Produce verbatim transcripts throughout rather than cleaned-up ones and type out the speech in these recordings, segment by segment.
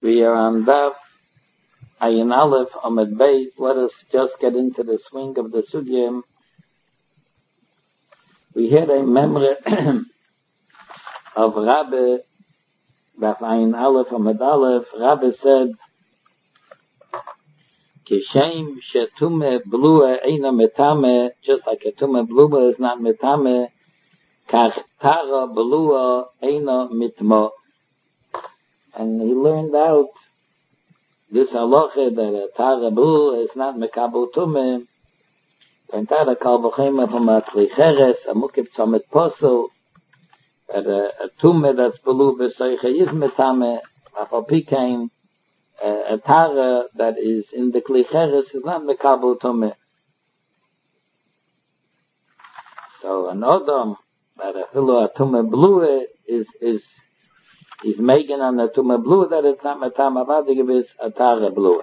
We are on Daf Ayin Aleph Amud Beis. Let us just get into the swing of the sugya. We had a memory of Rabbi Daf Ayin Aleph Amud Aleph. Rabbi said, Kishem shetume blua eina metame, just like a tume blua is not metame, kach tara blua eina mitmo. And he learned out this halacha that a tara blua is not mekabel tume. And tara kal b'chema from a klicheres, a mukib tzomit posel, that a, a tume that's blua b'soiche is metame, afal pikein, Uh, a tara that is in the klicheres is not mekabel tumeh. So an odom that a filo a tumeh blue is is is making on a tumeh blue that it's not metam avadig is a tara blue.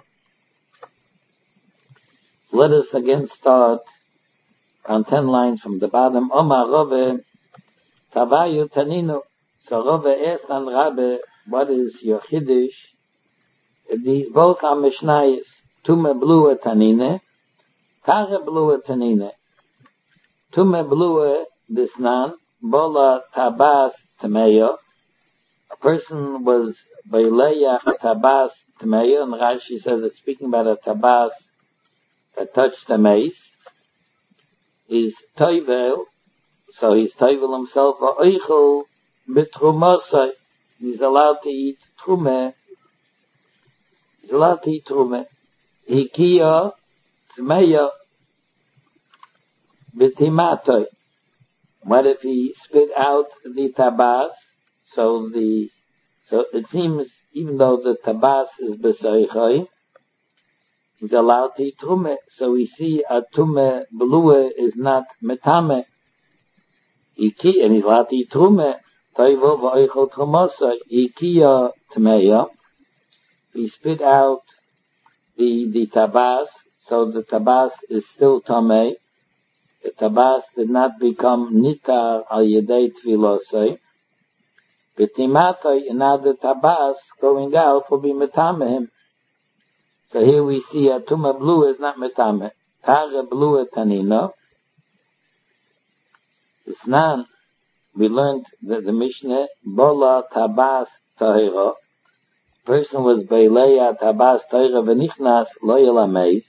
Let us again start on ten lines from the bottom. Omar Rove Tavayu Taninu. So Rove asked on Rabbe, what is your chiddush? These both are Mishnayos. Tume blue tanine, tare blue tanine. Tume blue disnan, bola tabas tameyo. A person was beileya tabas tameyo, and Rashi says it's speaking about a tabas that touched the mace. He's toivel, so he's toivel himself, or oichel bitrumosai. He's allowed to eat trume. He's allowed to eat trume. Hikiya, tmeya, bitimatoi. What if he spit out the tabas? So the, so it seems even though the tabas is besoichoi, he's allowed to eat trume. So we see a tume blue is not metame. Hiki, and he's allowed to eat trume. Toivo v'oichel trumosoi. Hikiya, tmeya. He spit out the the tabas, so the tabas is still tamei. The tabas did not become nitar al yedei tvilosei. B'timatoi, now the tabas going out will be metamehim. So here we see a tuma blue is not metameh. Tara blue tanino. It's nan. We learned that the Mishnah bola tabas tahira. Person was beileya tabas toira v'nichnas lo yelameis.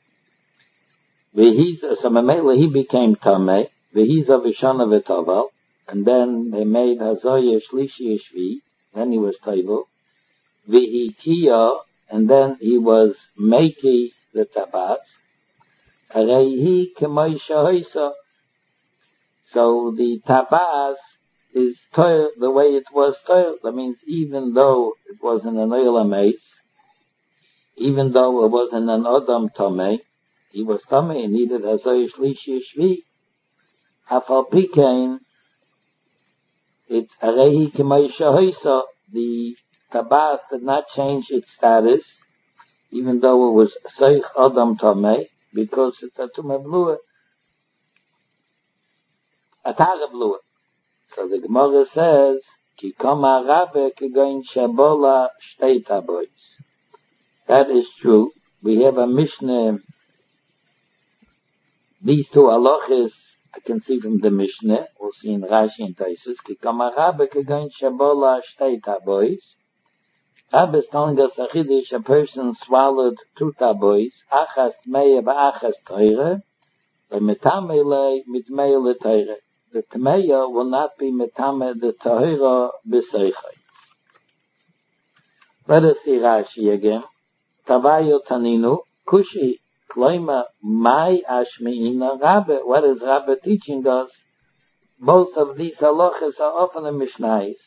V'hiz, so memela he became tamei. V'hiz avishana v'tovel. And then they made hazoya shlishi shvi. Then he was tovel. V'hikiya, and then he was meiki the tabas. Areihi k'moi shahoisa. So the tabas is toil the way it was toil. That means even though it wasn't an oil mace, even though it wasn't an odom tomei, he was tomei and needed a zoy shlishi shvi. Afal pikein, it's arehi k'may shahoisa. The tabas did not change its status, even though it was soich odom tomei, because it's a tumeh blua, a tara blua. So the Gemara says, Ki kama rabbe kegoin shabola shtei tabois. That is true. We have a Mishnah. These two halachas I can see from the Mishnah. We'll see in Rashi and Taisus. Ki kama rabbe kegoin shabola shtei tabois. Rabbe is telling us a chiddush, a person swallowed two tabois, achas tmeya v'achas toire, v'metamele mitmele toire. The Tameya will not be metame the Tahira b'seichai. Let us see Rashi again. Tavayo Taninu, Kushi, Kloima, Mai Ashmi'ina, Rabbe. What is Rabbe teaching us? Both of these halachas are often in Mishnayos.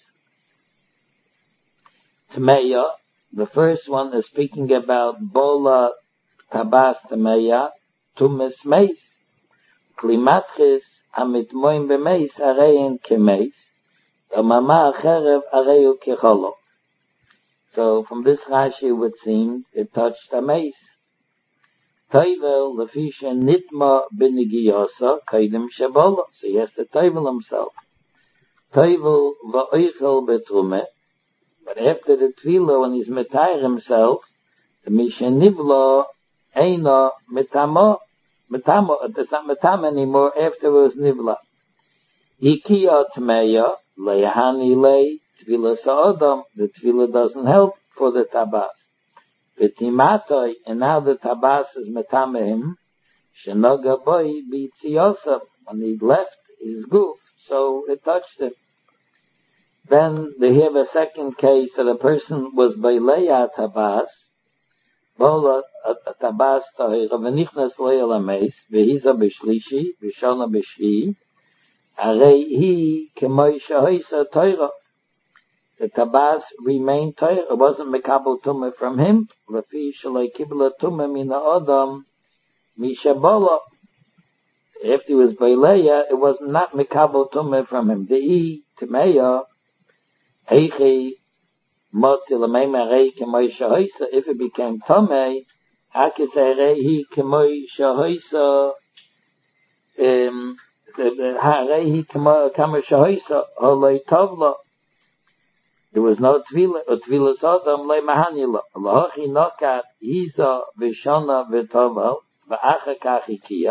Tameya, the first one is speaking about Bola Tabas Tameya, Tumis Meis, Klimatchis, Amit moim b'meis arein kemeis, Mama cherev areu kecholo. So from this Rashi it would seem it touched a mace. Toivel lefisha nitma b'nigiyosa kaidem shebola. So he has to toivel himself. Toivel va'oichel betrume, But after the tefillah, when he's metayr himself, the Mishen Nivlo Eino Metamo, Metamo, it's not Metam anymore after it was Nivla. Ikiya Tmeya, Leyahani Ley, Tefillah Sa'odam, the tefillah doesn't help for the tabas. V'timatoi, and now the tabas is Metamehim, Shenoga Boi B'Tziosam, when he left his goof, so it touched him. Then they have a second case that a person was Beileya Tabas, Bola Tabas Tahir, V'nichnas Leil Ames, V'hiza B'Shlishi, V'shona B'Shvi, Arei Hi K'moi Shahoisa Toira. The Tabas remained Toira, it wasn't Mekabel Tumah from him, L'fi Shalei Kibla Tumah Mina Odam, Misha Bola. If he was Beileya, it was not Mekabel Tumah from him. De'i Timeya, Eichi Motzi L'meima Rei K'moi Shahoisa, if it became Tomei, Hakisei Rei K'moi Shahoisa, um, Rei K'moi Shahoisa, Holei Tovla. There was no Tvila, or Tvila Sodom, Le Mahanila. Lahochi Nokat, Hiza, Vishona, Vitoval, V'acha Kachikia.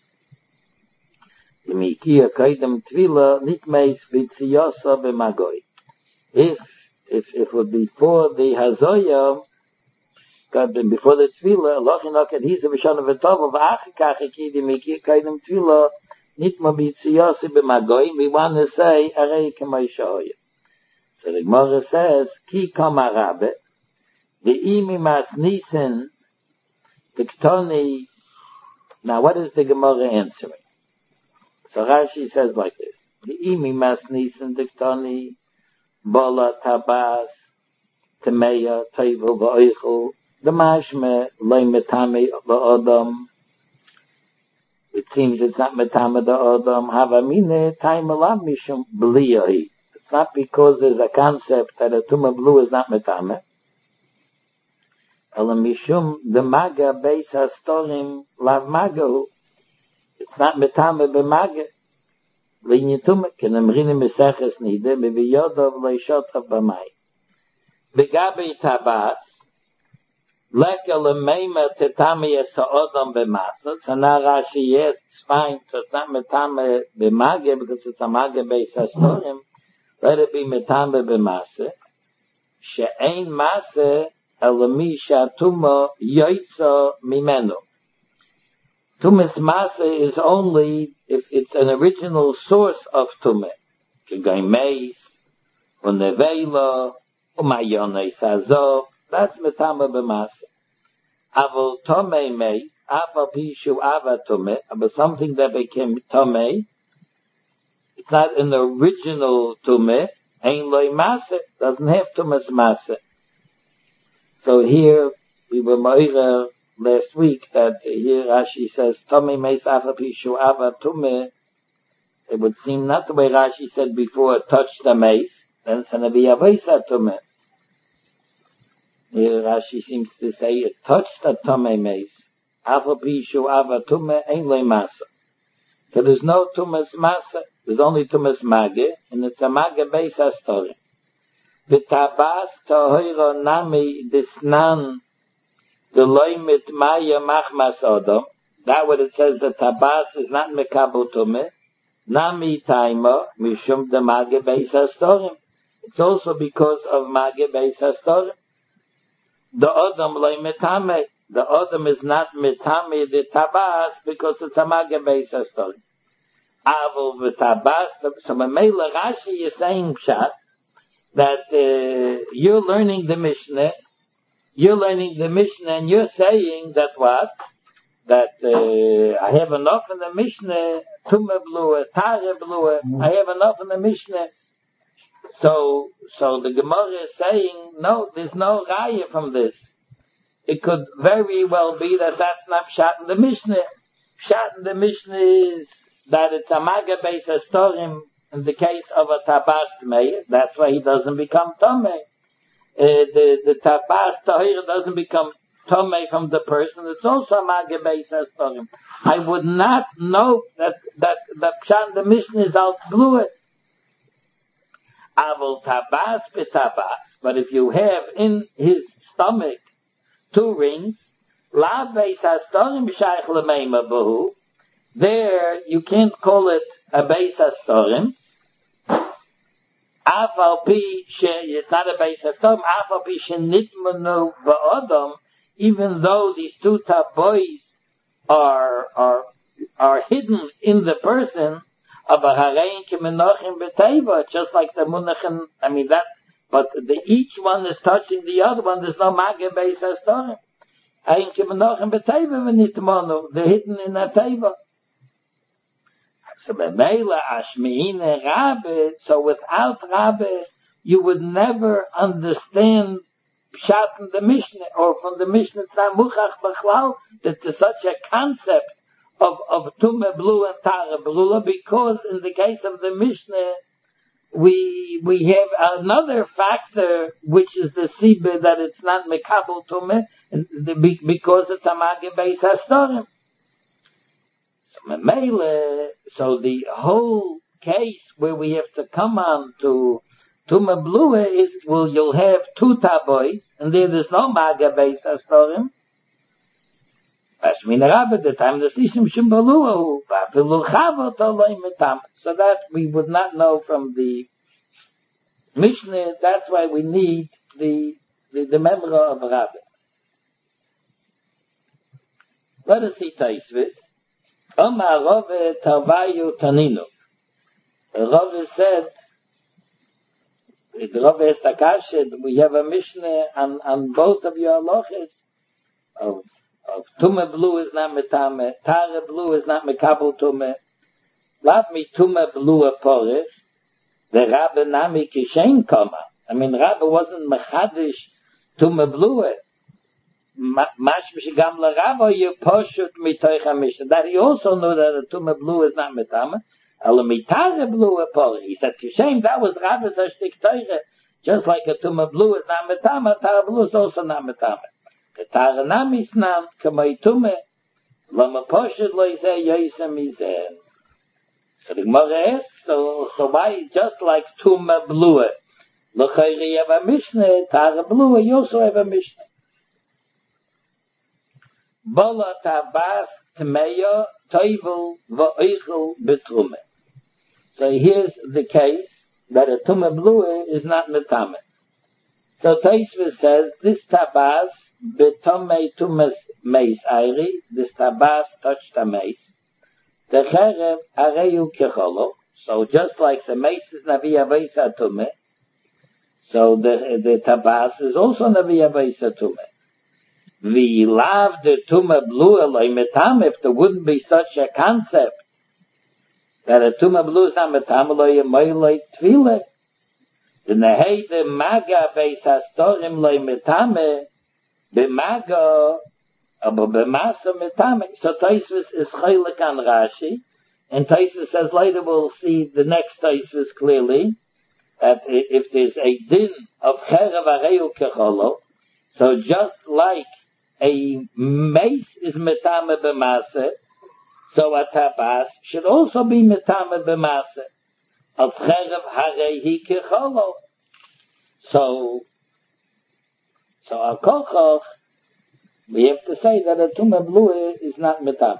L'mikia Kaidem Tvila, Nitmeis V'tziyosa B'magoi. If, if, if it would be before the Hazoya, before the Tvila, Lahochi Nokat, Hiza, Vishona, Vitoval, V'acha Kachikia, L'mikia Kaidem Tvila, Nitma V'tziyosa B'magoi. We want to say, Arei K'moi Shahoya. So the Gemara says, Ki kama rabbe, the imi mas nisen, the ktoni. Now what is the Gemara answering? So Rashi says like this, the imi mas nisen, the ktoni, bola tabas, temeya, teivu, v'oichu, the mashme, loy metame, v'odam. It seems it's not metame, the odam, havamine, taim alam mishum, b'liyahi. It's not because there's a concept that a tumah blue is not metame. Ela mishum the maga beis hastorim lav magahu. It's not metame b'maga. Linyi tumah kenemrini meseches nide b'viyodov leishotav b'may. B'gabi tabas leka lemeima tetami esa'odam b'masa. So now Rashi, yes, it's fine. So it's not metame b'maga because it's a maga beis hastorim. Let it be metame b'maseh, she'ein maseh elami shatuma yoitza mimenu. Tumas maseh is only if it's an original source of tumah. K'gai meis, u'nevela, u'mayones hazov. That's metame b'maseh. Avol tomei meis, afal pishu ava tumah, but something that became tomei. It's not an original tumah, ain't loy maseh, doesn't have tumas maseh. So here, we were moira last week that here Rashi says, Tomei meis afa pishu ava tumah. It would seem not the way Rashi said before, touch the meis, then it's gonna be avaisa tumah. Here Rashi seems to say, it touched the tomei meis, afa pishu ava tumah, ain't loy maseh. So there's no tumas maseh. There's only tumas mage, and it's a mage beis hastorim. V'tabas tohiro nami disnan deloy mit maya machmas odom. That what it says, the tabas is not mekabel tumah. Nami taima mishum de mage beis hastorim. It's also because of mage beis hastorim. The odom loy metame. The odom is not metame the tabas because it's a mage beis hastorim. Avol v'tabas. So Mamela Rashi is saying pshat that uh, you're learning the Mishnah, you're learning the Mishnah, and you're saying that what? That uh, I have enough in the Mishnah, Tumah blue, Tare blue. I have enough in the Mishnah. So, so the Gemara is saying, no, there's no raya from this. It could very well be that that's not pshat in the Mishnah. Pshat in the Mishnah is that it's a maga beis hastorim in the case of a tabas tmei. That's why he doesn't become tomei. Uh, the the tabas tahir doesn't become tomei from the person. It's also a maga beis hastorim. I would not know that that that pshat the Mishnah is out blue. Avol tabas betabas, But if you have in his stomach two rings, la beis hastorim shaykh lemeima bohu, there you can't call it a beis hastorim. Afal pi she, it's not a beis hastorim. Afal pi she nitmanu ba'odam, even though these two tabois are are are hidden in the person of a harein kemenachim b'teva, just like the munachin. I mean that, but the, each one is touching the other one. There's no mageh beis hastorim. Harein kemenachim b'teva v'nitmanu. They're hidden in a teva. So b'meila ashmeine rabbe. So without rabbe, you would never understand pshat in the Mishnah, or from the Mishnah Muchach B'chlal, that there's such a concept of of Tumah Blua and Tara Blula, because in the case of the Mishnah, we we have another factor, which is the Sibah, that it's not Mekabel Tumah, because it's a Mageh Beis Hastorim. So Memele, so the whole case where we have to come on to Tumah Blua is, well, you'll have two tabois, and there there's no Mageh Beis Hastorim. Ashmin Rabbe, the time the Sishim Shim Balua, Vafilu Chavot Oloi Metam. So that we would not know from the Mishnah. That's why we need the the, the memra of Rabbe. Let us see Taisvit. Omar Rove Tarvayu Taninu. Rove said, the Rove Estakashed, we have a Mishnah on, on both of your halachas of of Tumah Blua is not Metame, Tara Blua is not Mekabel Tumah. Lav mi Tumah Blua Porich, the Rabbe Nami Kishen Koma. I mean, Rabbe wasn't Mechadish Tumah Blua. Mashmish Gam La Rabbe you poshut mitoich HaMishnah. That he also knew that the Tumah Blua is not Metame. Ela mi Tara Blua Porich. He said Kishen, that was Rabbe's Ashtik Teiche. Just like a Tumah Blua is not Metame, Tara Blua is also not Metame. The Taranam Isnam Kamay Tumah Lama Poshet Lo Yiseh Yosem Yiseh. So the Gemara asks, so so why just like Tumah Blua? L'chayri you have a Mishnah, Tara Blua you also have a Mishnah. Bola Tabas Tmeya Toivel Va'oichel Betrumah. So here's the case that a Tumah Blua is not Metame. So Taisva says this Tabas Betomei Tumas Meis Airi, this Tabas touched the Meis. The Cherev Areyu Kecholo. So just like the Meis is Navi Aveisa Tumeh, so the the Tabas is also Navi Aveisa Tumeh. We love the Tumah Blua Loi Metam, if there wouldn't be such a concept that a Tumah Blua is not Metam Loi Yemoi Loi Tfile. The Neheide Maga Beis Hastorim Loi Metame, B'maga, aber b'masa metame. So Taisvis is chaylik on Rashi, and Taisvis says later we'll see the next Taisvis clearly, that if there's a din of cherev areu kecholo, so just like a mace is metame b'masa, so a tabas should also be metame b'masa. Al cherev harehi kecholo. So, So al kochoch, we have to say that a Tumah Blua is not Metame.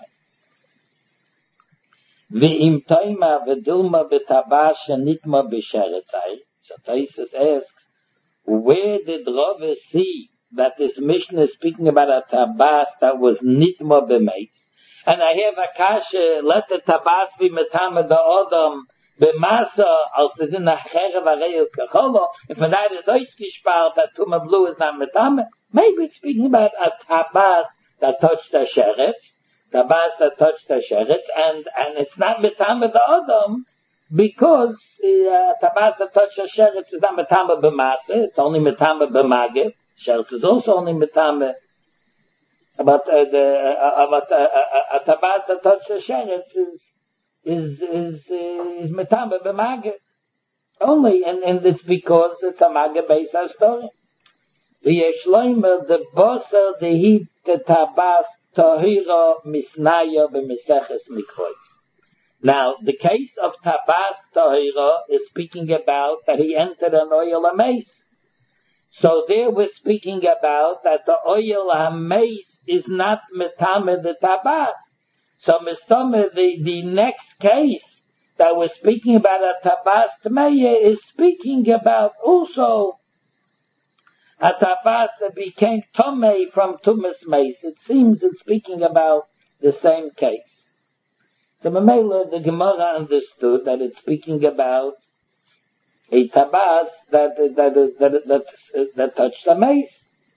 V'im toima v'dilma b'tabas shenitma b'sheretzai. So Taisus asks, where did Rove see that this Mishnah is speaking about a tabas that was nitma b'meis? And I have a kasha, let the tabas be Metame the Odom, B'masa als the din acherev areu kecholo, and for that is oiskishpal that Tumah Blua is not Metame. Maybe it's speaking about a tabas that touched the sheretz, tabas that touched the sheretz, and and it's not Metame the Odom because uh, tabas that touched the sheretz is not Metame b'masa. It's only Metame b'mageh. Sheretz is also only Metame. But uh, the uh, about uh, uh, a tabas that touched the sheretz is. is is uh, is metame b'mageh only, and and it's because it's a mageh beis hastorim. The yeshloimer the boser the heat the tabas tahira misnaya b'meseches mikrois. Now the case of tabas tahira is speaking about that he entered an oil amaze, So there we're speaking about that the oil hameis is not metame the tabas. So mistame, the, the next case that we're speaking about a tabas tmeya is speaking about also a tabas that became tomei from tumas meis. It seems it's speaking about the same case. So Mamela, the Gemara understood that it's speaking about a tabas that that that that, that, that touched the mace.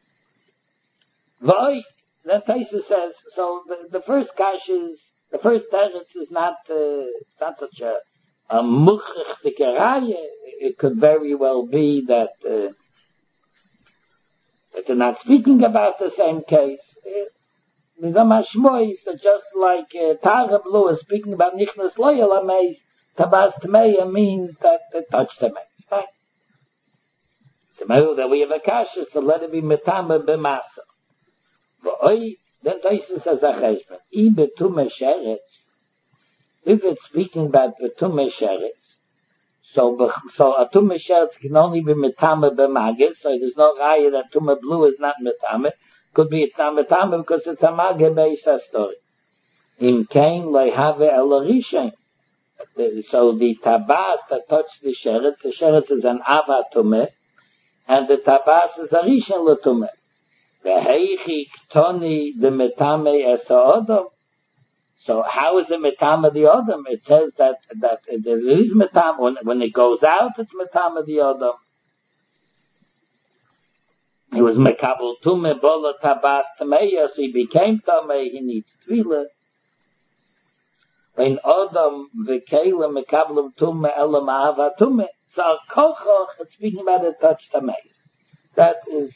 V'oi, that Taisa says, so the, the first kash is, the first teretz is not, uh, not such a, a muchach tikaraya. It could very well be that, uh, that they're not speaking about the same case. The Zamashmoy is just like uh, Tara Blue is speaking about Nichnas Loyal Amaze, Tabas Tmeya means that it touched the mace. Fine. So that we have a kasha, so let it be Metama B'masa. V'oi, then Taisa says a cheshbon. I betume sheretz, if it's speaking about betume sheretz, so, so a tume sheretz can only be Metama B'magir, so there's no raya that tume blue is not Metama. Could be it's not metame because it's a mageh beisa story. In Cain lehave elarishain. So the tabas that touched the sheretz, the sheretz is an ava tumeh, and the tabas is a rishon letumeh. The heichi ktoni the metame es ha'odom. So how is it metame the odom? It says that that there is metame when when it goes out, it's metame the odom. He was mekabel tume bola tabas tameya, so he became tamei. He needs tefillah. When Adam v'keila mekabel tume elam ahava tume. So kochoch, it's speaking about a touch tamei. That is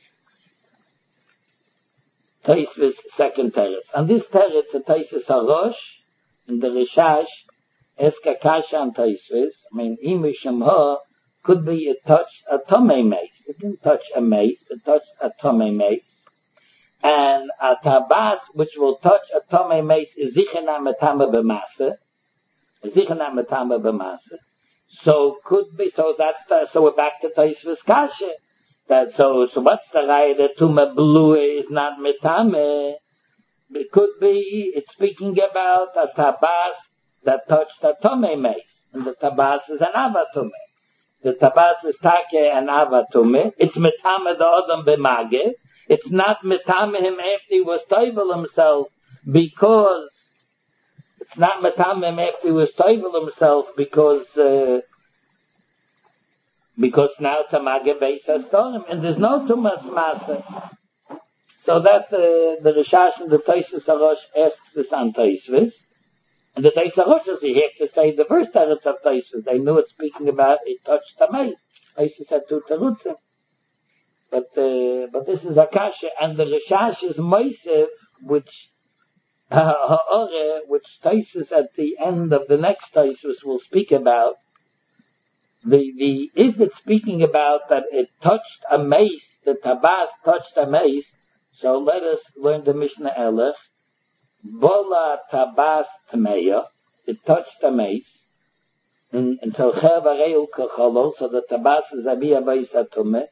Taisva's second teretz. And this teretz, the Taisva's harosh, in the Rishash, eska kasha and Taisva's. I mean, imisham ha could be it touched a tomei mace. It didn't touch a mace, it touched a tomei mace. And a tabas, which will touch a tomei mace, is zichena metama b'masa. Zichena metama b'masa. So could be, so that's the, so we're back to Taisva's kasha. That, so, so what's the raya that tuma blue is not metame? It could be, it's speaking about a tabas that touched a tomei mace. And the tabas is an avatumeh. The tabas is take and avatume. It's metame the odom b'mage. It's not metame him after he was toivel himself, because it's not metame him after he was toivel himself because uh, because now it's a mage beis hastorim and there's no tumas masa. So that uh, the Rishash and the Taisus Harosh asks this on Taisvis. And the Taisa Rosh, he had to say the first teretz of Taisa. They knew it's speaking about it touched the mace. Taisa said two terutzim. But, uh, but this is Akasha. And the Rishash is Moisev, which, uh, which Taisus at the end of the next Taisus will speak about. The, the, if it's speaking about that it touched a mace, the tabas touched a mace, so let us learn the Mishnah Elech. Bola tabas tmeya, it touched the mace, and, and so chev areil kacholo, so the tabas is abiyah b'isatume,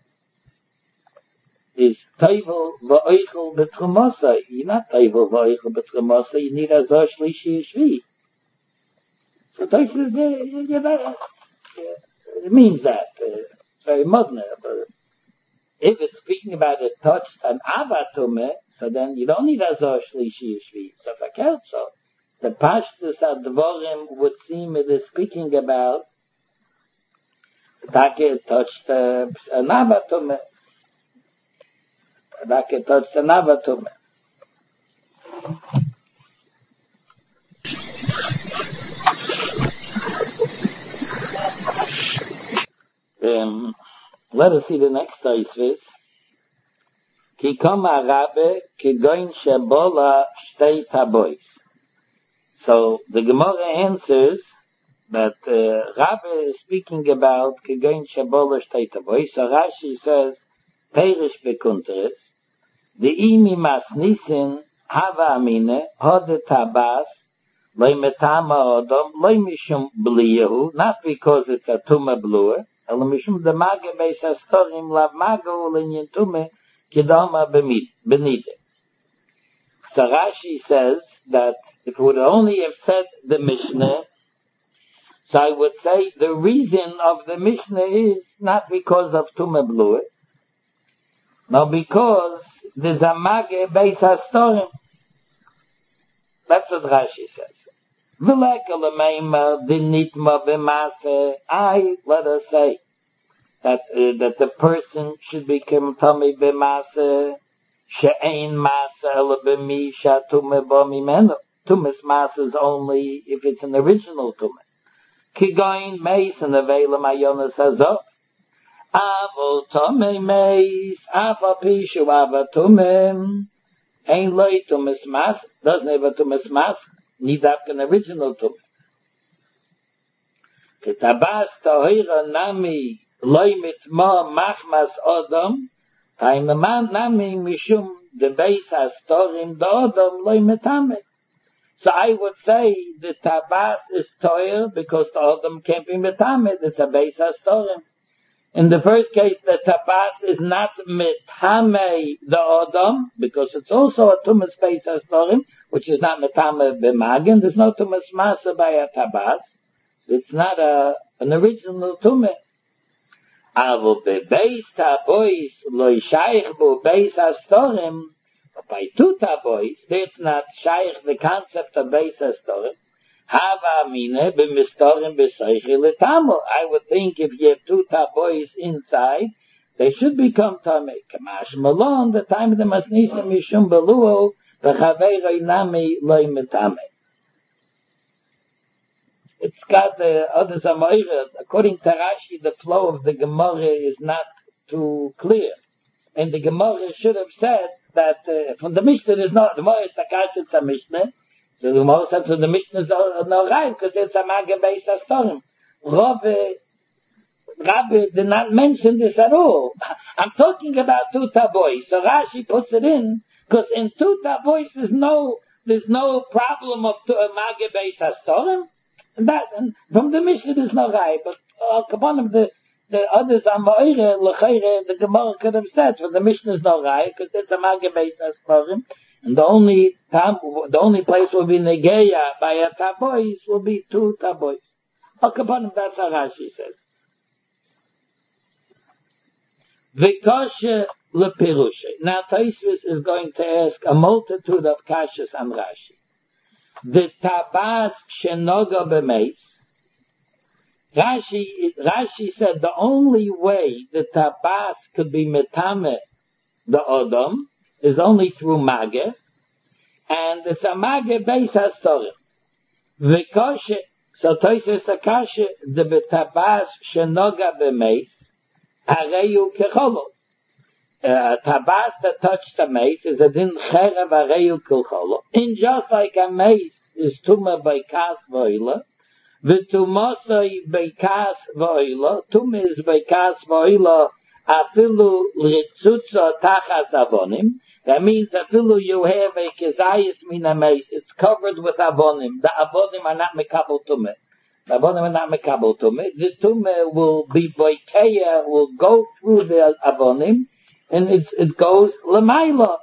is teivel v'oichel b'trumosa. You're not teivel v'oichel b'trumosa, you need a zosh lishi yishvi. So Tosh is, it means that, uh, very modern, but if it's speaking about it touched an avatume, so then you don't need a zosh lishi yishvi. So for Kelso, the Pashtus Advorim would seem it is speaking about Take touched uh, an avatume. Take touched an avatume. Um, let us see the next Taisvis. Ki kama Rabbe ki goin shebola shtei tabois. So the Gemara answers that uh, Rabbe is speaking about ki goin shebola shtei tabois. So Rashi says perish bekunteres the imi mas nisin hava amine hode tabas loy metama odom loy mishum bliyahu, not because it's a tuma blua, אלא משום דמאגה בייס הסתורים לאו מגה ולעניין תומה כדומה בנידה. So Rashi says that if we would only have said the Mishnah, so I would say the reason of the Mishnah is not because of Tumah Blue, no, because there's a Mage Beis HaStorim. That's what Rashi says. I, let us say, that, uh, that the person should become Tomei B'Maseh, She'ein Maseh Ela B'mi Sha'tumah Bo Mimenu. Tumah's Maseh is only if it's an original Tumah. Kigoin Meis and Avelim Ayonas Hazov. Avo Tomei Meis, Ava Pishu Ava Tumim. Ein Loi Tumah's Maseh, doesn't have a Tumah's Maseh, need have an original Tumah. Ketabas Tahira Nami Loi Mitma Machmas Odom. Time the man nami mishum the Beis HaStorim the Odom Loi Metame. So I would say the Tabas is toil because the Odom can't be Metame. It's a Beis HaStorim. In the first case, the Tabas is not Metame the Odom because it's also a Tumas Beis HaStorim, which is not Metame B'Magen. There's no Tumas Masa by a Tabas. It's not a an original Tumah. Avo bebeis tabois loy shaykh bo beis hastorim. By two tabois, that's not shaykh the concept of beis hastorim. Hava mine b'mistorim b'seichel letamo. I would think if you have two tabois inside, they should become tamei. Kamash malon the time of the masnisa mishum beluo v'chaveiroi nami loy metame. It's got the others Amoira. According to Rashi, the flow of the Gemara is not too clear. And the Gemara should have said that uh, from the Mishnah there's no, the Gemara is Takash, it's a Mishnah. So the Gemara said so the Mishnah is no, no right because it's a Maga Beis HaStorim. Rabbi, Rabbi did not mention this at all. I'm talking about two tabois. So Rashi puts it in because in two tabois there's no, there's no problem of uh, Maga Beis HaStorim. And that, and from the Mishnah there's no right, but uh, upon him the the others are moire lechaire. The Gemara could have said for the Mishnah is no right because it's a Maga Beis HaStorim, and the only time, the only place will be negeya by a tabois will be two tabois. Upon him, that's how Rashi says. V'koshe lepirushe. Now Tosfos is going to ask a multitude of kashas on Rashi. The tabas shenoga b'meis. Rashi, Rashi said the only way the tabas could be metame the odom is only through mageh, and it's a mageh beis hastorim. V'koshe, so Tosfos akashe the tabas shenoga b'meis areyu kecholo. A tabas that touched the mace is a din cherev areyu kulcholo. In just like a mace is tuma by kas v'oila, v'tumasai by kas v'oila, tuma is by kas v'oila afilu ritzutza tachas avonim. That means afilu you have a kezayis min a mace, it's covered with avonim. The avonim are not mekabel tuma. The avonim are not mekabel tuma. The tuma will be boikeya, will go through the avonim, and it, it goes l'mayla.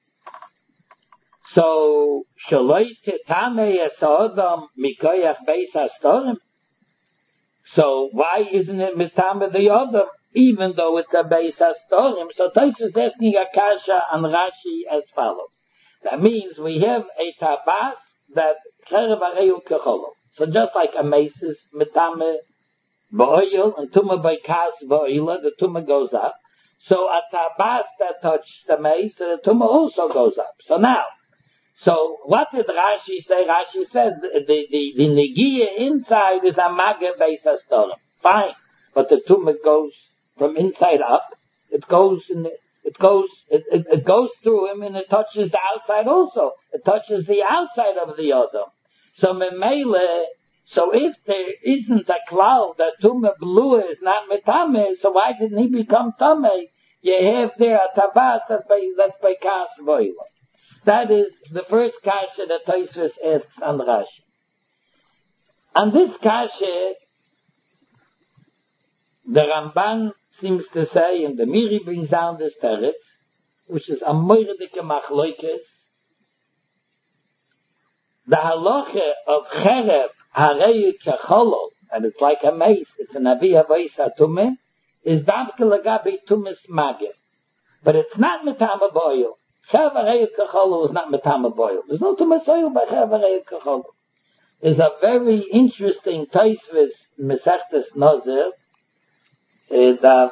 So, shaloi tetame esodam mikoyach beis hastorim. So, why isn't it mitame the other, even though it's a beis hastorim? So, Tosfos is asking a kasha on Rashi as follows. That means we have a tabas that cherev areyu kecholo. So, just like a mace is mitame ba'oil and tuma by kas ba'oila, the tuma goes up. So a tabas that touches the mace, the tumah also goes up. So now, so what did Rashi say? Rashi said the the the negiah inside is a maga beis hastorim. Fine, but the tumah goes from inside up. It goes in the, it goes it, it it goes through him and it touches the outside also. It touches the outside of the other. So memele. So if there isn't a cloud that tumah blue is not metame, so why didn't he become tameh? You have there a tabas that's by, that's by kas voila. That is the first kasha that Tosfos asks on Rashi. On this kasha, The Ramban seems to say, and the Miri brings down this teretz, which is a moiredike machloikes, the halacha of cherev harei kecholol, and it's like a mace, it's an aviyah vaysa tumeh, is davke lagabi tumis mageh. But it's not metama boil. Cherev harei kecholol is not metama boil. There's no tumis oil by cherev harei kecholol. There's a very interesting taisvis mesechtes Nazir, uh, that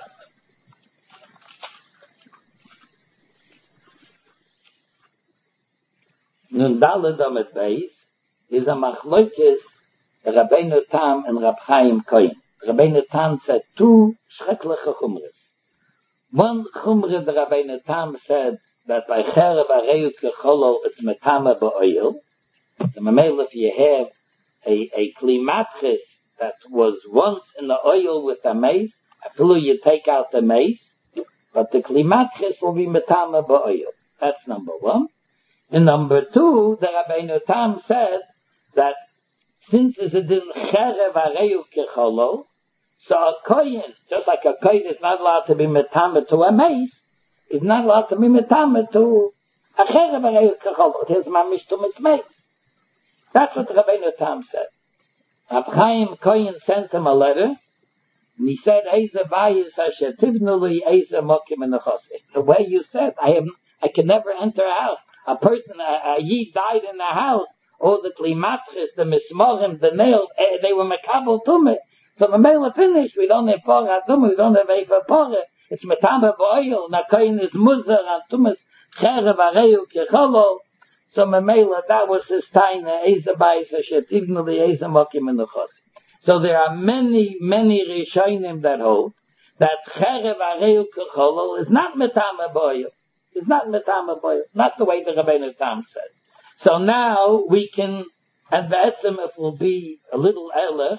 nun daled damit beis is a machloikes Rabbeinu Tam and Rab Chaim Kohen. Rabbeinu Tam said two schreckliche chumres. One chumre, the Rabbeinu Tam said that by cherev harei kecholol it's metama ba'oil. So mamel, if you have a, a klimatchis that was once in the oil with a mace, after you take out the mace, but the klimatchis will be metama ba'oil. That's number one. And number two, the Rabbeinu Tam said that since it's a din cherev harei kecholol, so a kohen, just like a kohen is not allowed to be metama to a mace, is not allowed to be metama to a cherev harei kecholol. It has mamish to his mace. That's what Rabbeinu Tam said. Rab Chaim Kohen sent him a letter, and he said, "Eize bayis asher tivnu li, eize mokim in the chos." It's the way you said. I have, I can never enter a house. A person, a, a yid died in the house. All the klimatchis, the mismorim, the nails, eh, they were mekabel tumah. So the male finished. We don't have porah tumah. We don't have efer porah. It's metama b'oil. Na kohen is muzar and tumas cherev harei kecholol. So Mamela, that was his taina, Eza Bayis Asher Tivnu Li Eza Mokim in the Chos. So there are many, many Rishonim that hold that Cherev Harei Kecholol is not Metama Boyo. It's not Metama Boyo. Not the way the Rabbeinu Tam said. So now we can, and that's him, it will be a little Elech.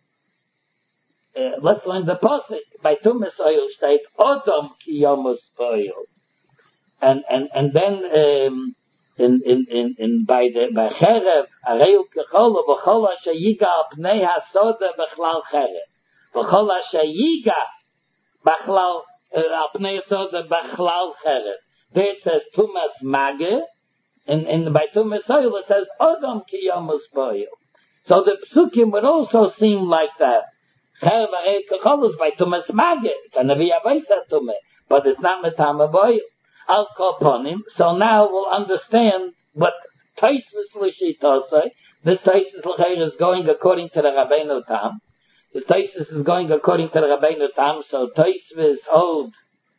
Uh, let's learn the Pasuk. By Tumas Oil state, Odom Ki Yomus Oil. And, and, and then, um, in in in in by the by cherev harei kecholol v'chol sheyiga pnei hasoda b'chlal cherev v'chol sheyiga b'chlal pnei hasoda b'chlal cherev. There it says tumas mage, and and by tumas oil it says odom ki yomus boil. So the psukim would also seem like that. Cherev harei kecholol is by tumas mage. It's a nevi avaysa tumah, but it's not metama boil. I'll call upon him. So now we'll understand what Tosfos Lishita say. This Tosfos L'cheir is going according to the Rabbeinu Tam. The Tosfos is going according to the Rabbeinu Tam. So Tosfos holds.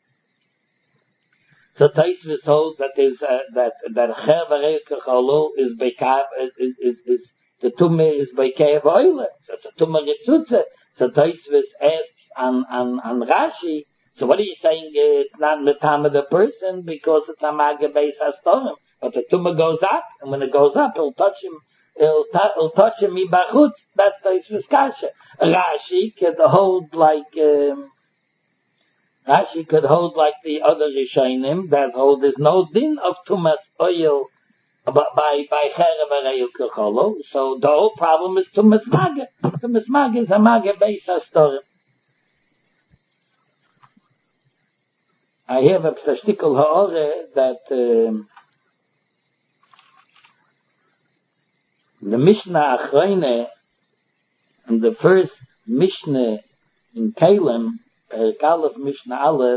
So Tosfos holds that is uh, that that cherev harei kecholol is bekav is is is the tumah is bekav oile. So it's a tumah ritzutze. So Tosfos asks on on on Rashi. So what are you saying? Uh, it's not metama the person because it's a maga beis hastorim. But the tumah goes up, and when it goes up, it'll touch him. It'll, ta- it'll touch him ibachut. That's the iskasha. Rashi could hold like um, Rashi could hold like the other Rishonim that hold there's no din of tumas oil by by cherev harei kecholol. So the whole problem is tumas maga. Tumas maga is a maga beis hastorim. I have a psashtikul ha'ore that um, the Mishnah Achroine, and the first Mishnah in Kalim, Perek Aleph Mishnah Aleph,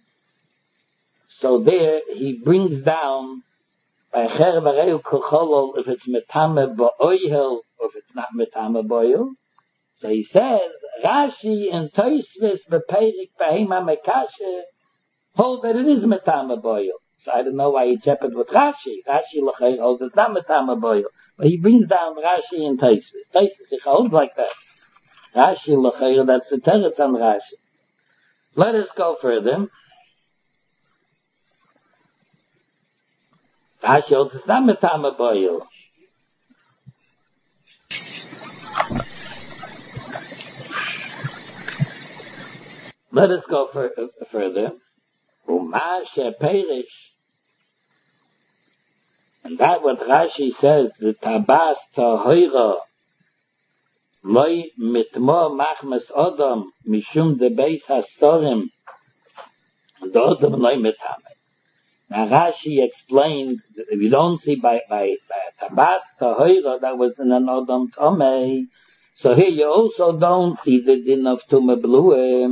so there he brings down by cherev harei kecholol if it's metame ba'oil or if it's not metame ba'oil. So he says Rashi and Tosfos beperik behema mekashe hold that it is metama boil. So I don't know why he chepped with Rashi. Rashi l'cheir holds it's not metama boil. But he brings down Rashi and Tosfos. Tosfos he holds like that. Rashi l'cheir, that's the teretz on Rashi. Let us go further. Rashi holds it's not metama boil. Let us go for, uh, further. Umashe perish, and that what Rashi says, the tabas tahira loy mitmo machmes Adam mishum de beis hastorim, the Adam loy mitame. Now Rashi explained that if you don't see by by, by tabas tahoira that was in an Adam Tomei, so here you also don't see the din of Tume Bluim.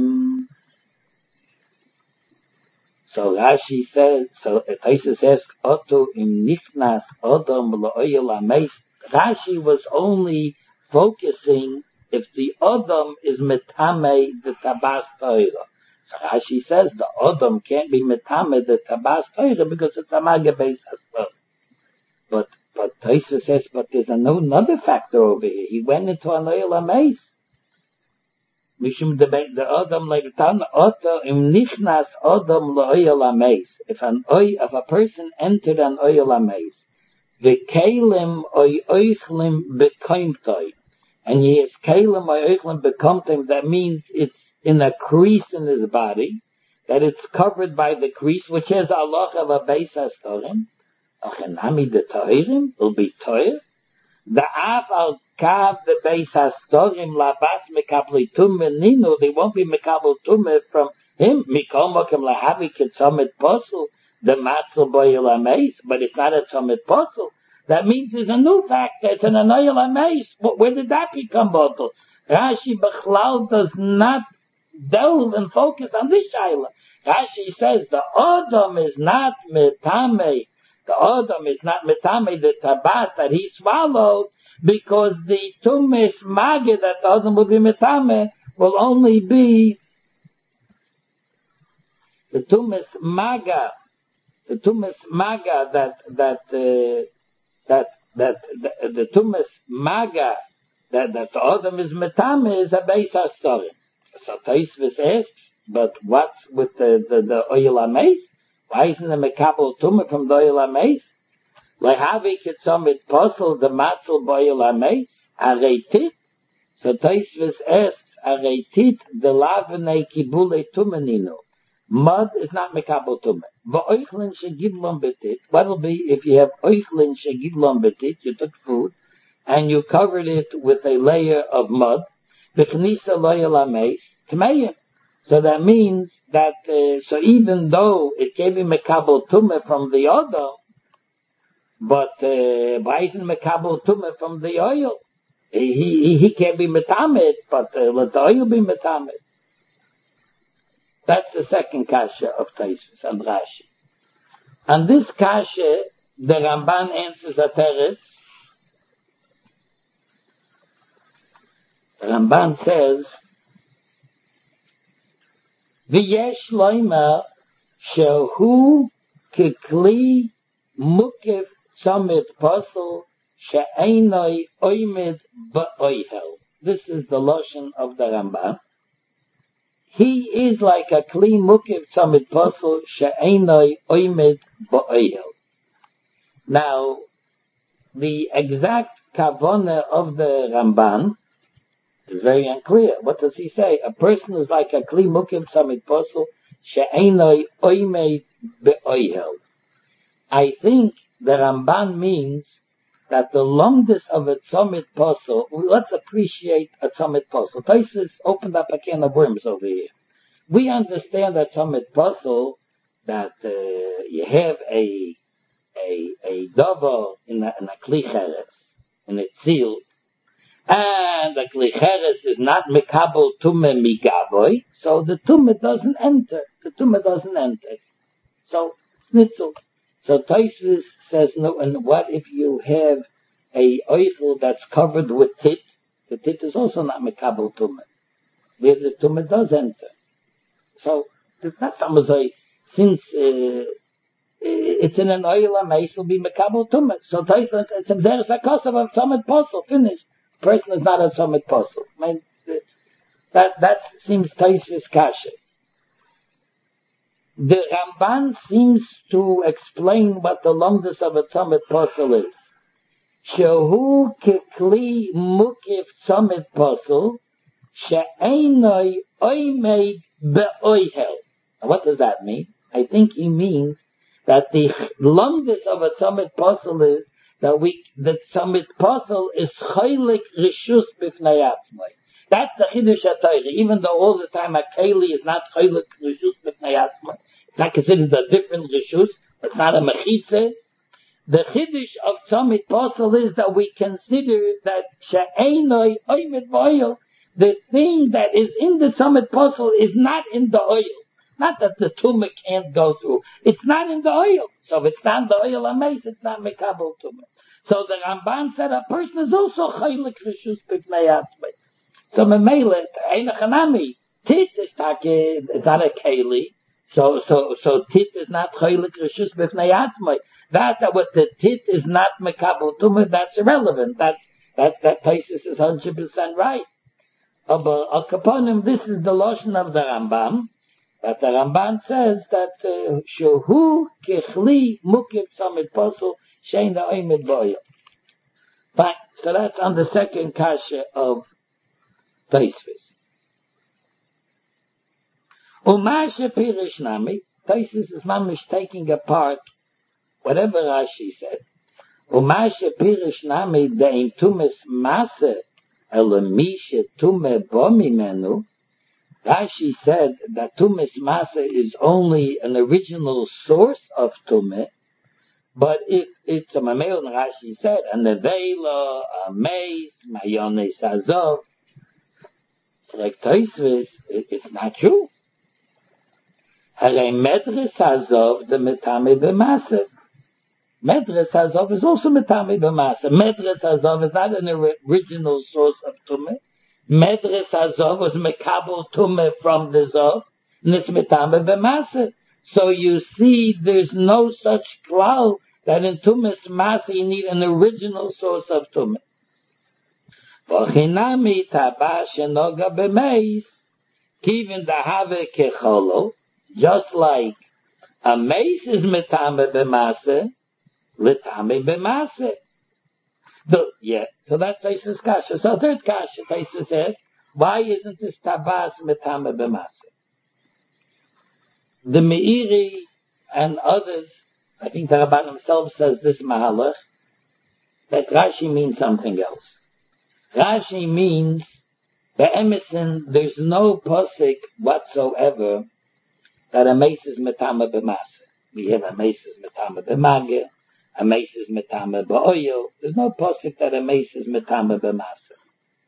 So Rashi says, so Taisus asks, Oto im nichnas Adam lo'oyel ameis. Rashi was only focusing if the Adam is metame the tabas tahoira. So Rashi says the Adam can't be metame the tabas tahoira because it's a magabeis asper. But but Taisa says, but there's no, another factor over here. He went into an oil ameis. Mishum the the Adam like tan Oto im nichnas Adam lo'oil ameis. If an oil, if a person entered an oil ameis, the kalim oy oichlim bekomtoi, and he is kalim oy oichlim bekomtoi, that means it's in a crease in his body, that it's covered by the crease, which has Allah of a beis hastorim. Achenami the toirim will be toir. The af al kav the beis hastorim labas mekabli tumme nino, they won't be mekabel tumme from him. Mikol mokem lahavi ketzomet posel the matzel boyel ameis, but it's not a tzomet posel. That means there's a new factor. It's an anoyel ameis. Where did that become bottle? Rashi Bechlal does not delve and focus on this shaila. Rashi says the Adam is not metame. The Adam is not metame the tabas that he swallowed, because the tumis mage that the Adam will be metame will only be the tumis maga, the tumis maga that that uh, that that the, the tumis maga that that the Adam is metame is a beis hastorim. So Taisvis asks, but what's with the the, the oil ameis? Why isn't the mekabel tumah from the oil ameis? Lehavi kitzomit posel the matzel boil ameis areitit. So Taisvis asks, areitit the lavene kibule tumanino. Mud is not mekabel tumah. V'oichlin shegidlon betit. What'll be if you have oichlin shegidlon betit? You took food and you covered it with a layer of mud. V'chnisa loyal ameis tmeim. So that means that, uh, so even though it gave him mekabel tumah from the Adam, but, uh, why isn't mekabel tumah from the oil? He, he, he can't be metamed, but, uh, let the oil be metamed. That's the second kasha of Taisvis and Rashi. And this kasha, the Ramban answers a teretz. The Ramban says, V'yesh loimer shehu kekli mukif tzomit posel she'einoi oimed ba'oihel. This is the lotion of the Ramban. He is like a kli mukif tzomit posel she'einoi oimed ba'oihel. Now, the exact kavanah of the Ramban is very unclear. What does he say? A person is like a kli mukim samit posel she'enoi oimed be'oihel. I think the Ramban means that the longest of a tzomit posel, let's appreciate a tzomit posel. Taisus opened up a can of worms over here. We understand that tzomit posel, that uh, you have a a a dovo in a, in a kli cheres, and it's sealed. And the klicheres is not mekabel tumah migavoy, so the tumah doesn't enter. The tumah doesn't enter. So snitzel. So Taisvis says, no. And what if you have a oichel that's covered with tit? The tit is also not mekabel tumah. Where the tumah does enter. So it's not something since uh, it's in an oil ameis will be mekabel tumah. So Taisvis it's a zeres hakosav of tzomit posel finished. Person is not a tzomit posel. I mean, that that seems Taisvis kasha. The Ramban seems to explain what the longest of a tzomit posel is. Shehu kekli mukif tzomit posel she'enoi oimed be'oihel. What does that mean? I think he means that the longest of a tzomit posel is that we, that Summit Puzzle is Chaylik Rishus B'fnei Atzmai. That's the Chiddush HaTorah. Even though all the time a Keli is not Chaylik Rishus B'fnei Atzmai, it's not considered a different Rishus, it's not a Mechitze. The Chiddush of Summit Puzzle is that we consider that She'enoi Oymet V'oil, the thing that is in the Summit Puzzle is not in the oil. Not that the tumah can't go through. It's not in the oil. So if it's not in the oil of mace, it's not mekabel tumah. So the Ramban said a person is also chaylik rishus b'fnei atzmai. So memele, eina chanami, tit is take, it's not a keli. So, so, so tit is not chaylik rishus b'fnei atzmai. That, that what the tit is not mekabel tumah, that's irrelevant. That's, that, that thesis is one hundred percent right. But al kaponim, this is the lotion of the Rambam. But the Ramban says that shehu kechli mukib samid posel shein ha'omed boyo. Fine. So that's on the second kasha of Tosfos. Umashe pirish nami. Tosfos is mamish taking apart whatever Rashi said. Umashe pirish nami dein tumis masse elamishe tume bomi menu. Rashi said that Tumis Masa is only an original source of Tumah, but if it's a Mamel, Rashi said, a Nevela, a Mace, Mayone Sazov, like Tosfos, it, it's not true. Hare Medres Sazov, the Metame B'Masa. Medres Sazov is also Metame B'Masa. Medres Sazov is not an original source of Tumah. Medres Hazov was mekabel tumah from the Zov, and it's metame b'masa. So you see, there's no such cloud that in tumas masa you need an original source of tumah. V'chinami taba shenoga b'meis, kivin dahave kecholo, just like a mace is metame b'masa, litame b'masa. The, yeah, so that's Tosfos kasha. So third kasha, Tosfos says, why isn't this tabas metame b'masa? The Meiri and others, I think the Rabban himself says this mahalach, that Rashi means something else. Rashi means, be'emesin, there's no posik whatsoever that a mace is metame b'masa. We have a mace is metame b'mageh, a mace is metame b'oil. There's no posik that a mace is metame b'masa.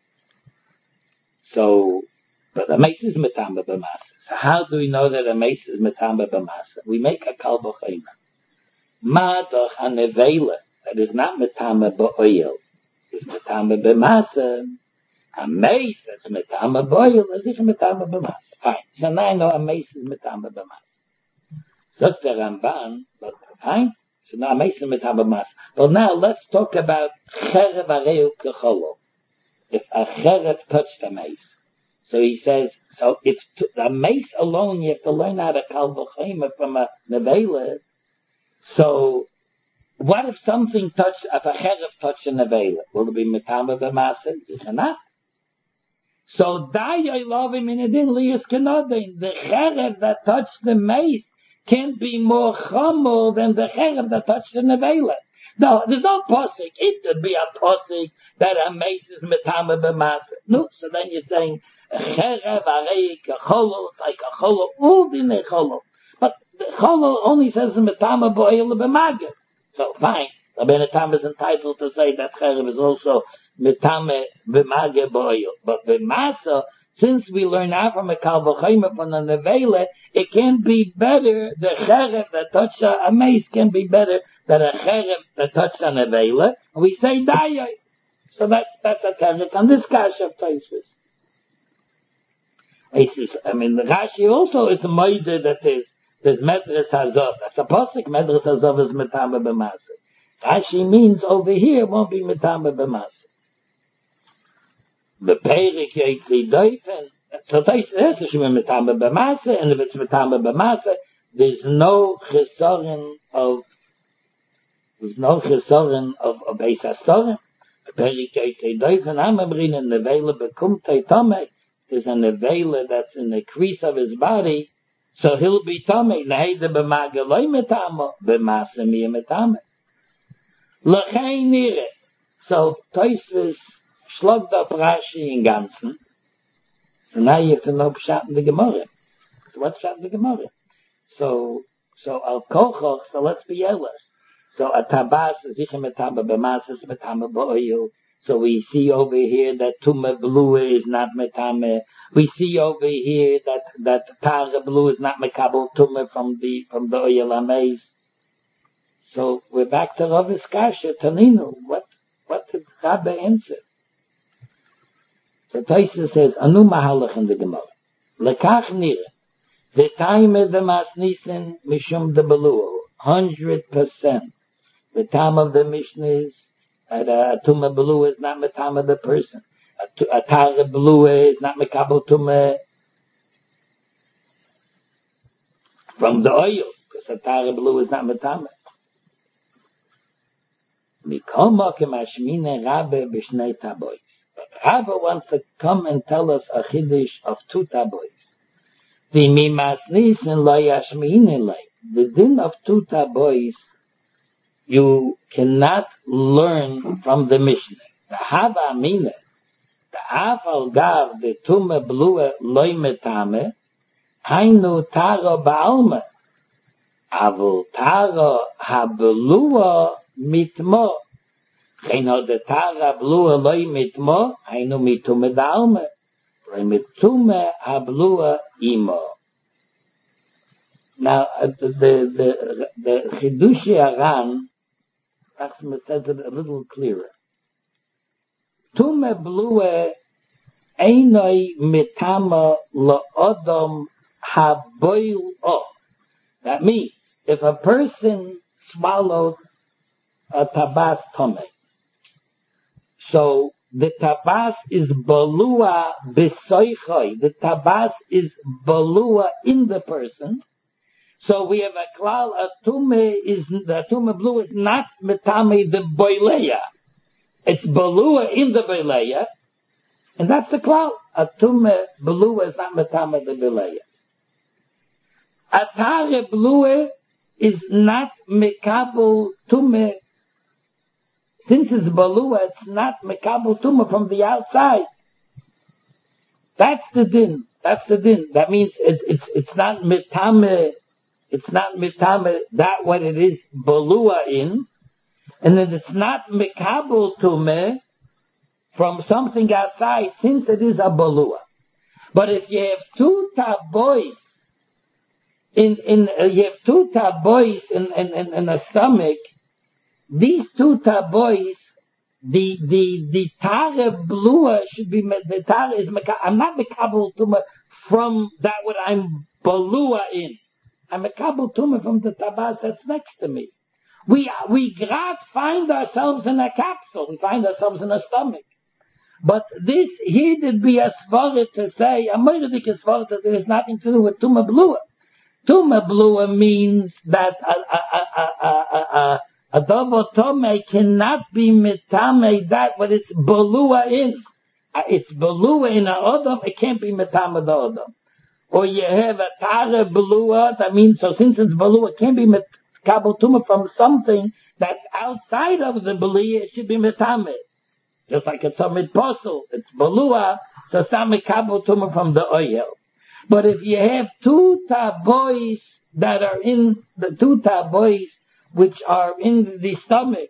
So, but a mace is metame b'masa. So how do we know that a mace is metame b'masa? We make a kal b'chayma. Ma'adach hanevela, that is not metame b'oil, is metame b'masa. A mace that's metame b'oil is nicht metame b'masa. Fine. So now I know a mace is metame b'masa. So the Ramban, but fine. So now Mason metame b'masa. But now let's talk about cherev areu kecholo. If a cherev touched a mace, so he says, so if t- a mace alone, you have to learn how to kal v'chayma from a nevela. So what if something touched, if a cherev touched a nevela? Will it be metame b'masa? Sicher not. So dayay lovim in adin liyas kenodin. The cherev that touched the mace can't be more chamor than the cherev that touched the nevela. No, there's no posik. It could be a posik that a mace is metame b'masa. No, so then you're saying cherev arei kecholo, it's like a cholo, all in a cholo. But the cholo only says metame b'oil b'mageh. So fine, Rabbeinu Tam is entitled to say that cherev is also metame b'mageh b'oil. But b'masa, since we learn out from a kal v'chayma from the nevela, it can be better, the cherev that touched a mace can be better than a cherev that touched a nevela. And we say dayay. So that's, that's a tenet on this kasha of Tosfos. I mean, the Rashi also is a moide that is, there's Medres Hazov. That's a posik, Medres Hazov is metame b'masa. Rashi means over here won't be metame b'masa. The Perik Yetzi Doifen. So Tosfos says metame b'masa, and if it's metame b'masa, there's no chesaron of, there's no chesaron of, of Beis HaStorim. The Perik Yetzi Doifen, Amabrin, and Nevela Bekum Teitomei. There's a nevela that's in the crease of his body, so he'll be tummy. Neheide b'mageh loy metame, b'masa miya metame. Lechei nire. So, Toysvis schlugt up Rashi in Ganzen. So now you have to know Pshat in the Gemara. So what's Pshat in the Gemara? So, so Al Kochoch, so let's be Eilish. So a Tabas is Zichem Metama B'Masas Metama B'Oil. So we see over here that Tumah Blue is not Metame. We see over here that that Tara Blue is not Mekabel Tumah from the from the Oil Amaze. So we're back to Rav Kasha Taninu. What what did Rabbi answer? So Taisa says Anu Mahalach in the Gemara. Lekach Nira. The time of the Masnisen Mishum de Beluo. Hundred percent. The time of the Mishnah is that a Tumah Belua is not Metama the person. A Tara Belua is not Mekabel Tumah from the oil, because a Tara Belua is not Metama. Mikoma Kemashmine Rabbe B'Shnei Tabois. But Rabbe wants to come and tell us a Chiddush of two Tabois. The Mimasnis and Lo Yashmine Lei. The din of two Tabois you cannot learn from the Mishnah. The Hava Amina, the Afal Gav, the Tumah Blua Loi Metame, Hainu Tara Ba'alma, Avul Tara HaBelua Mitmo, Hainu the Tara Blua Loi Mitmo, Hainu Mitume Da'alma, Mitume HaBlua Imo. Now, uh, the, the, the, the Chidushi Aran, Achim says it a little clearer. Tume blue einoi mitama la'odom haboil o. That means, if a person swallowed a tabas tome, so the tabas is balua b'soichoi. The tabas is balua in the person. So we have a klal, a tume is, the tume blue is not metame the boileya. It's balua in the boileya. And that's the klal. A tume blue is not metame the boileya. A tare blue is not mekabel tume. Since it's balua, it's not mekabel tume from the outside. That's the din. That's the din. That means it's, it's, it's not metame. It's not mitame that what it is balua in, and then it's not mekabel tume from something outside, since it is a balua. But if you have two tabois in in uh, you have two tabois in in, in in a stomach, these two tabois, the the the tare blua should be the tare is mekabel. I'm not mekabel tume from that what I'm balua in. I'm a kabul tumah from the tabas that's next to me. We we grad find ourselves in a capsule. We find ourselves in a stomach. But this here did be a svara to say, a murdik svara to say, it has nothing to do with tumah blua. Tumah blua means that a a a a a a a dovo tomei cannot be mitame that what it's balua in. It's balua in a odom. It can't be mitame the odom. Or you have a tara belua, that means, so since it's belua, it can't be mekabel tumah from something that's outside of the belua, it should be metame. Just like it's a mitposel, it's belua, so it's not mekabel tumah from the oil. But if you have two tabois that are in, the two tabois which are in the stomach,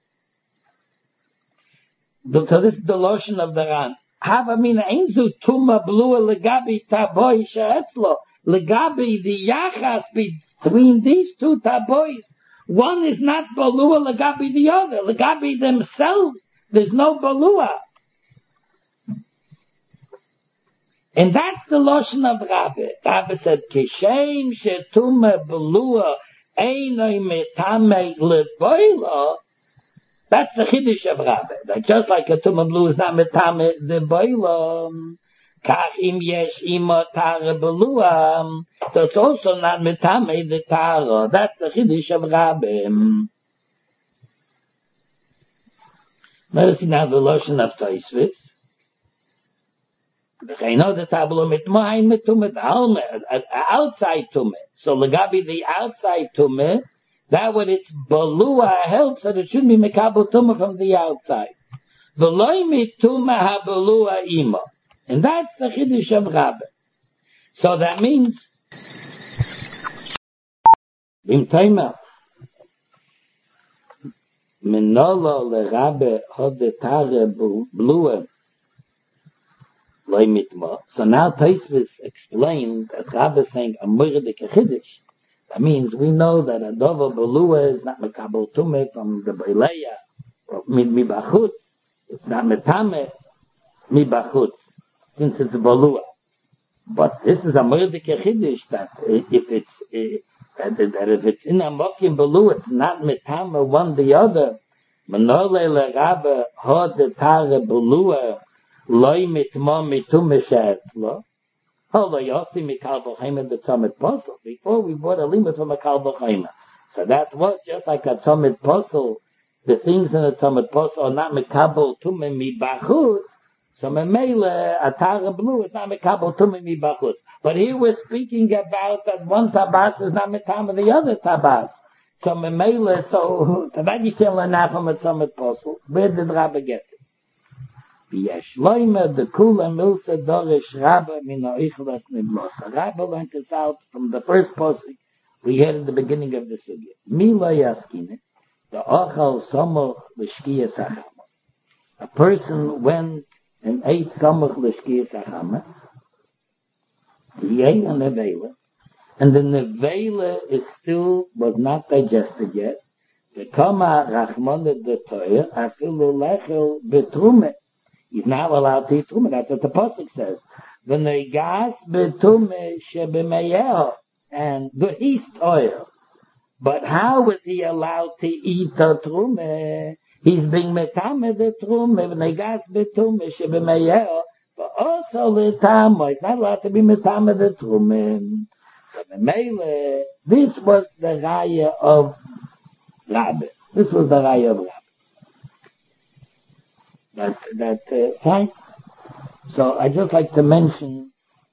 so this is the lotion of the Ran. Hava mina einzu tuma blua legabi taboy she'etzlo. Legabi the yachas between these two taboys. One is not balua legabi the other. Legabi themselves, there's no balua. And that's the lotion of Rabbi. Rabbi said, Kishem she'tuma balua einoi metame leboila. That's the chiddush of Rabbi. Like just like a tumah blue is not metame the boilam, kach im yesh ima tara belua, so it's also not metame the tara. That's the chiddush of Rabbi. Let us see now the lotion of Tosfos. I know the tablo mitmo hain mitumah alme outside tumah. So legabi the outside tumah. That when it's balua helps that it shouldn't be mekabel tumah from the outside. The loy mituma ha balua ima. And that's the chiddush of Rabbe. So that means, Bim Taima, Minolo le Rabbe hod de tare blue loy mitma. So now Taisvis explained that Rabbe is saying a murdik chiddush. That means we know that a dova balua is not mekabel tumah from the beileya or mibachutz. It's not metame mibachutz since it's balua. But this is a murdik chiddush that if it's uh, that, that if it's in a mokim balua, it's not metame one the other. Manole le Rabbe hod de tare balua loy mitma mitum shetlo. Before we bought a limit from a kalvachayma. So that was just like a tzomit posel. The things in a tzomit posel are not mekabel tume mi bachut. So memele atara blue is not mekabel tume mi bachut. But here we're speaking about that one tabas is not metam the other tabas. So memele, so, so that you can't learn that from a tzomit posel. Where did Rabbi get it? Yesh loimer the kula milsa dorish Rabbe min ha'ichlus niblos. Rabbe learned this out from the first posik we had at the beginning of the sugya. Mila yaskine, the ochal somoch l'shkiya sachama. A person went and ate somoch l'shkiya sachama. He ate a nevela, and the nevela is still was not digested yet. The kama rachmana de toyer afilu lechel betrume. He's not allowed to eat truma. That's what the pasuk says. The negas betume shebemeyel and the east oil. But how was he allowed to eat the truma? He's being metame the truma. The negas betume shebemeyel, but also the tamo. He's not allowed to be metame the truma. So the mele, this was the raya of Rabbe. This was the raya of Rabbe. That, that, uh, fine. So I just like to mention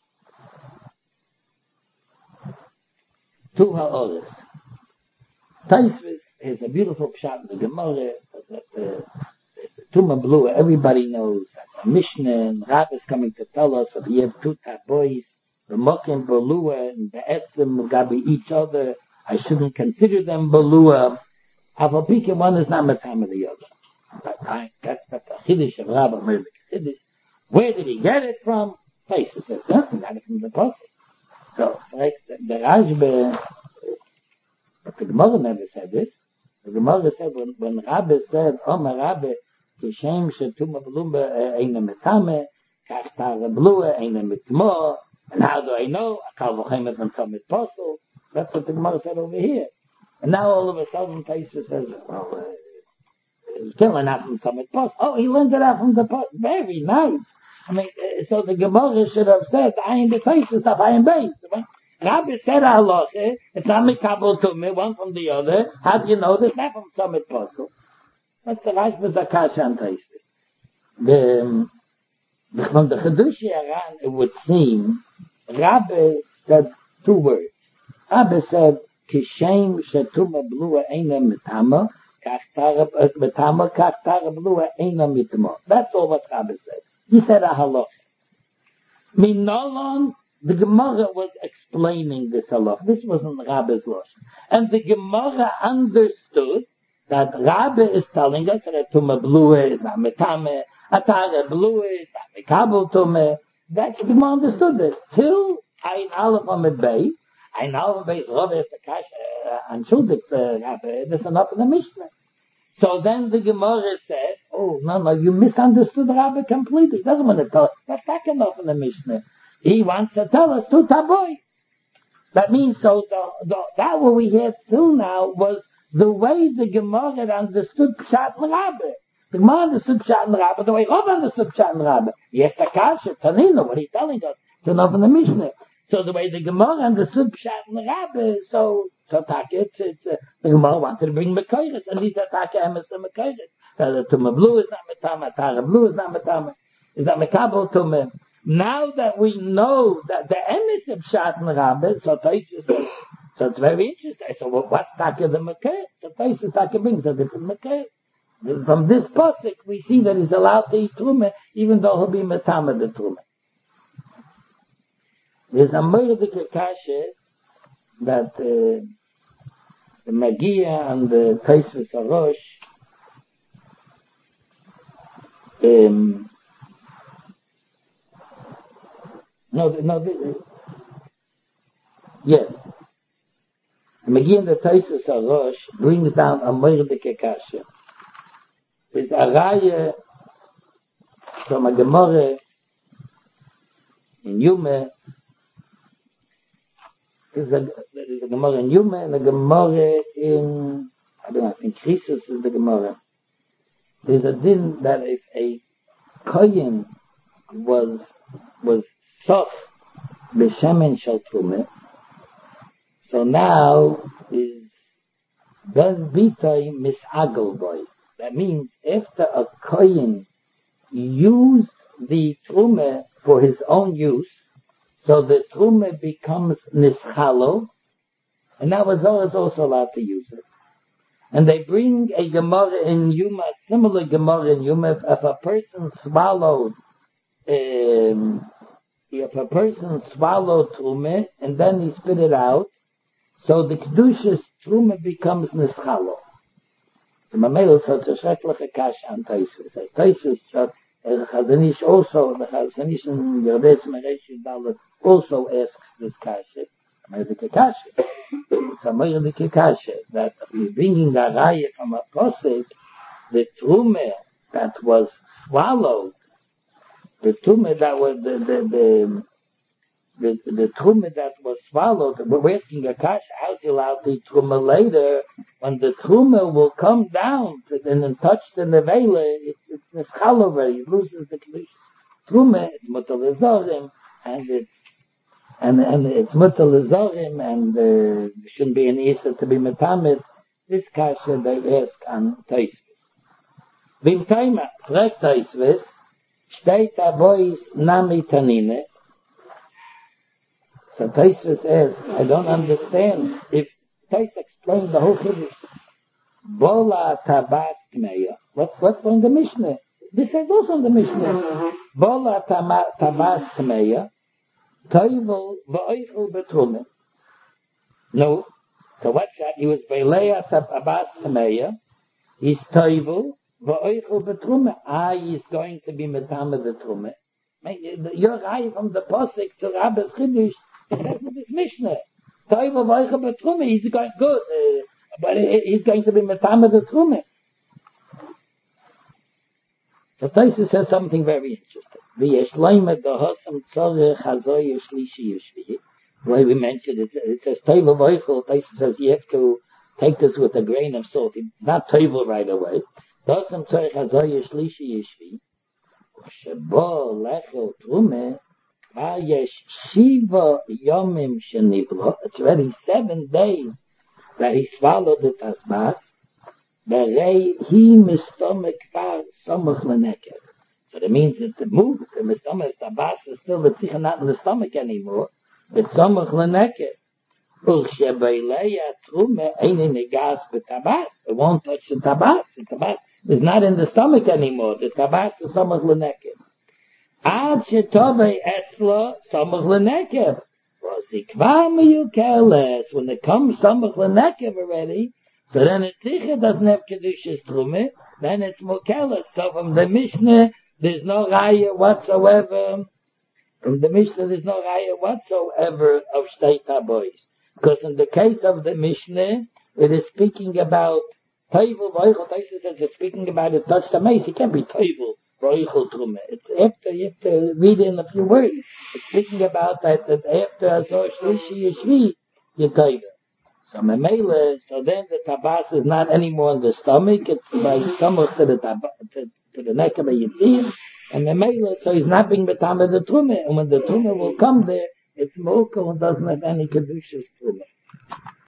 two ha'oris. Taisvis is a beautiful pshat in the Gemara that uh, Tuma Blua, everybody knows that the Mishnah and Rav is coming to tell us that we have two tabois, the Mokim Blua and the Etzim Gabi each other. I shouldn't consider them Blua. Avapika, one is not Matam of the other. That's the chiddush of Rabbi Merlik chiddush. Where did he get it from? Taisa says, no, he got it from the pasuk. So, like the, the Rashba, but the Gemara never said this. The Gemara said when, when Rabbi said, Omer Rabbi, Kishem shetuma blumba eina metame, kach tara blua eina mitmo, and how do I know? Akal v'chemet and tzomit posel. That's what the Gemara said over here. And now all of a sudden Taisa says, well, uh, he can't learn that from Talmud Post. Oh, he learned it out from the Post. Very nice. I mean, uh, so the Gemara should have said, I am the Taisa stuff, I am based. Rabbi said halacha, it's not mikabel to me, one from the other. How do you know this? Not from Talmud Post. That's the Rashba Zakash and Taisa. The, from the Chedushi Aran, it would seem, Rabbi said two words. Rabbi said, Kishem shetuma blua eina mitama, That's all what Rabbi said. He said a halach. Minolon, the Gemara was explaining this halach. This wasn't Rabbi's losh. And the Gemara understood that Rabbi is telling us that Tuma Blue is not Metame, Atara Blue is not Mekabel Tume. That the Gemara understood this. Till Ein Aleph Amid Bey, Ein Aleph Bey is Rav Estakash, and Shudik Rabbi, there's enough in the Mishnah. So then the Gemara said, oh, no, no, you misunderstood Rabbi completely. He doesn't want to tell us. That's not enough in the Mishnah. He wants to tell us two taboy. That means, so the, the, that what we had till now was the way the Gemara understood Pshat and Rabbi. The Gemara understood Pshat and Rabbi the way Rav understood Pshat and Rabbi. Yes, the Kasha, Tanina, what he's telling us, it's enough in the Mishnah. So the way the Gemara understood Pshat and Rabbi, so So Taka, it's, it's, uh, the Gemara wanted to bring Mekayris, and these are Taka Emes and Mekayris. The Tumah Blue is not Metama, Tara Blue is not Metama, is not Mekabel Tumah. Now that we know that the Emes of Pshat and Rabbi, so Taisa says, So it's very interesting. So what, what's Taka the Makeh? The place is Taka brings a different Makeh. From this pasuk, we see that he's allowed to eat Truma, even though he'll be Metama the Truma. There's a Mordecai Kasha that uh, the Magia and the Taisvis Arosh um, no, no, the, yes. The Magia and the Taisvis Arosh brings down a Mordecai Kasha. There's a Raya from a Gemara in Yume. There's a, there's a Gemara in Yume and a Gemara in, I don't know, I think Chrysos is the Gemara. There's a din that if a Kohen was, was soft, b'shemen shel Truma, so now is, does bitay misagel boy. That means after a Kohen used the Truma for his own use, so the Truma becomes nischalo, and now a Zohar is also allowed to use it. And they bring a Gemara in Yuma, similar Gemara in Yuma, if, if a person swallowed, um, if a person swallowed Truma, and then he spit it out, so the Kedushas Truma becomes nischalo. The Mamel hat a schreckliche Kasche an Taisvis. Taisvis hat, the Chazanish also, the Chazanish in Gerdes Meresh Dalet also asks this Kasche. American Kasche. It's American Kasche that we're bringing a raya from a posik, the Trume that was swallowed, the Trume that was the, the, the, the, the Trume that was swallowed, we're asking a Kasche, how's he allowed to eat Trume later? When the Truma will come down to, and then touch the Nevela, it's it's Nischal already, it loses the Kedusha. Truma, it's Mutal Lezorim, and it's and and it's Mutal Lezorim, and uh, there shouldn't be an Isa to be Metamid. This Kasha they ask on Taisvis. Vim Taima, fragt Taisvis, steht Abois Nami Tanine. So Taisvis asks, I don't understand if Tais explained the whole Kiddush. Bola tabas kmeya. Let's let's learn the Mishnah. This is also in the Mishnah. Bola tabas kmeya. Toivel v'oichel betrume. No. So what's that? He was belea tabas kmeya. He's toivel v'oichel betrume. Ah, he's going to be metame the trume. You're right from the posik to Rabbi's Kiddush. That's with this Mishnah. Toivel v'oichel betrume. He's going good. Uh, But he's going to be metame the Trume. So Taisa says something very interesting. V'yeshloime dohosam tzorech hazoy shlishi yeshvi. The way we mentioned it, it says toivel v'oichel. Taisa says you have to take this with a grain of salt. It's not toivel right away. Dohosam tzorech hazoy shlishi yeshvi. Shebo lechel Trume. Vayesh shiva yomim shenivlo. It's already seven days that he swallowed the tasbas, berei he mistomek kvar somach leneker. So that means that the move, the mistomek tasbas is still the tzich not in the stomach anymore, but somach leneker. Ul shebeileya trume eine negas betabas. It won't touch the tabas. The tabas is not in the stomach anymore. The tabas is somach leneker. Ad shetovei etzlo somach leneker. When it comes Samach Lenekev already, so then it's sicher doesn't have Kedushas Trume, then it's Mokeles. So from the Mishnah, there's no Raya whatsoever. From the Mishnah, there's no Raya whatsoever of Shteit HaBois. Because in the case of the Mishnah, it is speaking about Toivel V'oichel. Taisa says it's speaking about it touched the mace. It can't be Toivel V'oichel Trume. It's after, you have to read it in a few words. It's speaking about that, that after Azor Shlishi Yeshvi, you Toivel. So Memele, so then the tabas is not anymore in the stomach, it's by stomach to the tab- to, to the neck of the Yitzir, and Memele, so he's not being betame the Trume, and when the Trume will come there, it's Mokel and doesn't have any Kedushas Trume.